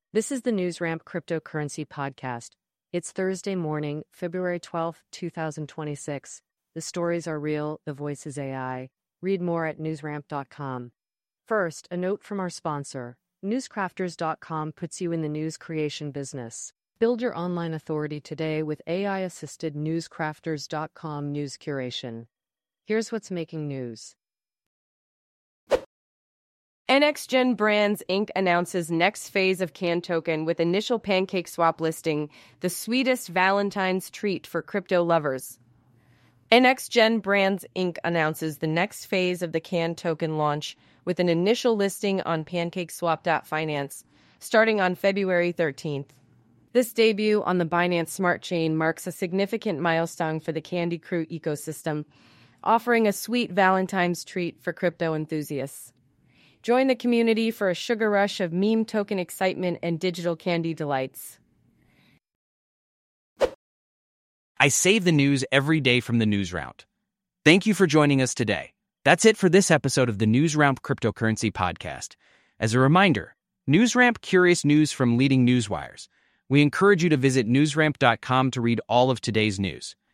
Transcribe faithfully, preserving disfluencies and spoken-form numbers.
This is the NewsRamp Cryptocurrency Podcast. It's Thursday morning, February twelfth, two thousand twenty-six. The stories are real, the voice is A I. Read more at newsramp dot com. First, a note from our sponsor. newscrafters dot com puts you in the news creation business. Build your online authority today with A I-assisted newscrafters dot com news curation. Here's what's making news. NextGen Brands Incorporated announces next phase of Can Token with initial PancakeSwap listing, the sweetest Valentine's treat for crypto lovers. NextGen Brands Incorporated announces the next phase of the Can Token launch with an initial listing on PancakeSwap dot finance, starting on February thirteenth. This debut on the Binance Smart Chain marks a significant milestone for the Candy Crew ecosystem, offering a sweet Valentine's treat for crypto enthusiasts. Join the community for a sugar rush of meme token excitement and digital candy delights. I save the news every day from the News Round. Thank you for joining us today. That's it for this episode of the NewsRamp Cryptocurrency Podcast. As a reminder, NewsRamp curious news from leading newswires. We encourage you to visit newsramp dot com to read all of today's news.